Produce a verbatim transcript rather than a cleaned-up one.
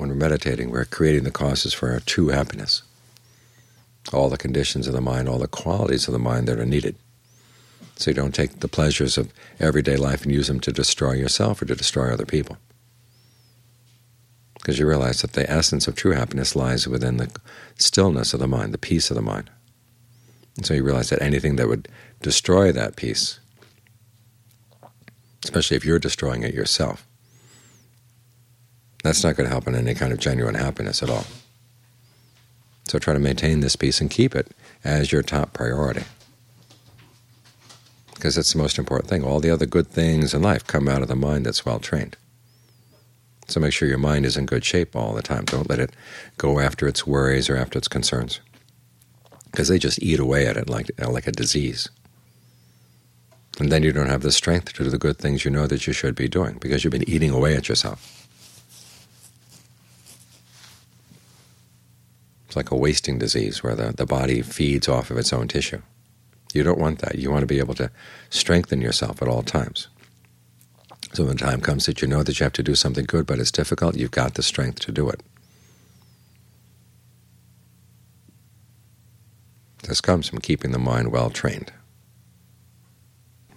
when we're meditating, we're creating the causes for our true happiness, all the conditions of the mind, all the qualities of the mind that are needed. So you don't take the pleasures of everyday life and use them to destroy yourself or to destroy other people. Because you realize that the essence of true happiness lies within the stillness of the mind, the peace of the mind. And so you realize that anything that would destroy that peace, especially if you're destroying it yourself, that's not going to help in any kind of genuine happiness at all. So try to maintain this peace and keep it as your top priority, because it's the most important thing. All the other good things in life come out of the mind that's well-trained. So make sure your mind is in good shape all the time. Don't let it go after its worries or after its concerns, because they just eat away at it like, like a disease. And then you don't have the strength to do the good things you know that you should be doing, because you've been eating away at yourself. It's like a wasting disease where the, the body feeds off of its own tissue. You don't want that. You want to be able to strengthen yourself at all times. So when the time comes that you know that you have to do something good, but it's difficult, you've got the strength to do it. This comes from keeping the mind well trained.